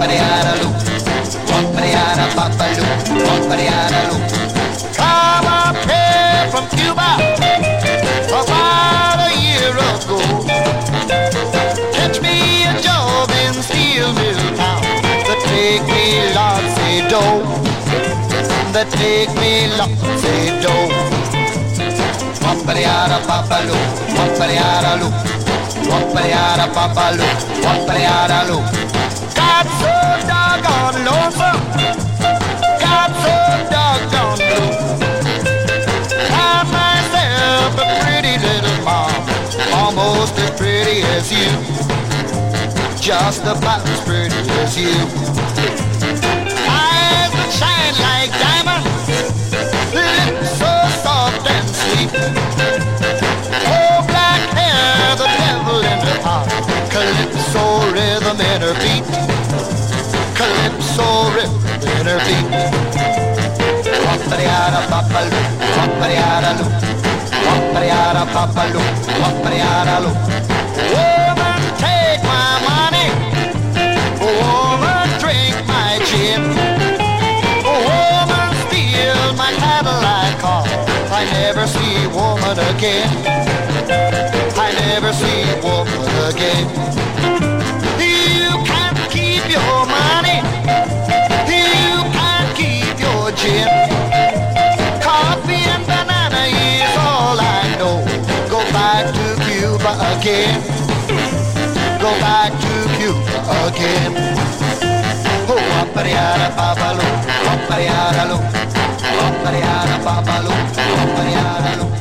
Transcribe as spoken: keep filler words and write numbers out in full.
Whoop-a-de-yada-loo, whoop-a-de-yada-papa-loo, whoop-a-de-yada-loo. Come up here from Cuba about a year ago. Catch me a job in Steel Mill Town. That take me lots of dough. That take me lots of dough. Whoop-a-de-yada-papa-loo, whoop-a-de-yada-loo, whoop-a-de-yada-papa-loo, whoop-a-de-yada-loo. Got so doggone lonesome, got so doggone blue. Found myself a pretty little mom, almost as pretty as you, just about as pretty as you. Eyes that shine like diamonds, lips so soft and sweet. Oh, black hair, the devil in her heart, calypso rhythm in her beat, calypso rhythm in her beat. Whoop-a-de-yada-papa-loo, whoop-a-de-yada-loo, whoop-a-de-yada-papa-loo, whoop-a-de-yada-loo. Woman, take my money, woman, drink my gin. Woman, steal my Cadillac car. I never see woman again. I never see woman again. You can't keep your money, you can't keep your gin. Coffee and banana is all I know. Go back to Cuba again. Go back to Cuba again. Oh, whoop-a-de-yada-papa-loo, whoop-a-de-yada-loo, whoop-a-de-yada-papa-loo, whoop-a-de-yada-loo.